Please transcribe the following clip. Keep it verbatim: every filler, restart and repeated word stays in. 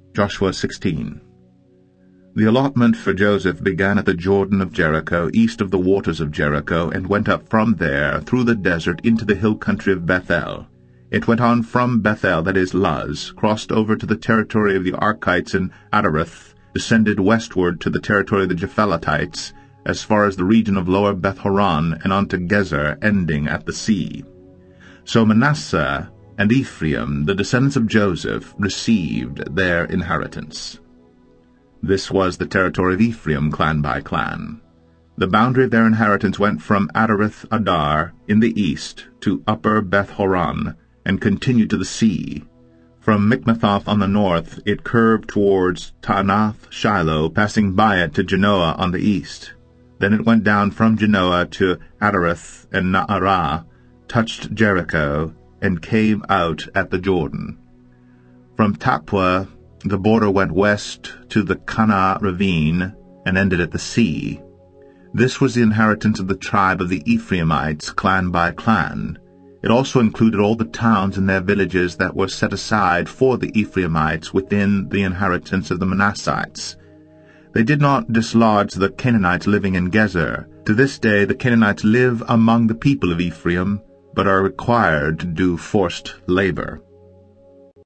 Joshua sixteen. The allotment for Joseph began at the Jordan of Jericho, east of the waters of Jericho, and went up from there through the desert into the hill country of Bethel. It went on from Bethel, that is, Luz, crossed over to the territory of the Archites in Adareth, descended westward to the territory of the Japhelatites, as far as the region of lower Beth-horon, and on to Gezer, ending at the sea. So Manasseh and Ephraim, the descendants of Joseph, received their inheritance. This was the territory of Ephraim, clan by clan. The boundary of their inheritance went from Adareth Adar in the east to upper Beth-horon, and continued to the sea. From Mikmethoth on the north it curved towards Taanath Shiloh, passing by it to Genoa on the east. Then it went down from Genoa to Adareth and Naarah, touched Jericho, and came out at the Jordan. From Tappuah the border went west to the Kanah ravine, and ended at the sea. This was the inheritance of the tribe of the Ephraimites, clan by clan. It also included all the towns and their villages that were set aside for the Ephraimites within the inheritance of the Manassites. They did not dislodge the Canaanites living in Gezer. To this day the Canaanites live among the people of Ephraim, but are required to do forced labor.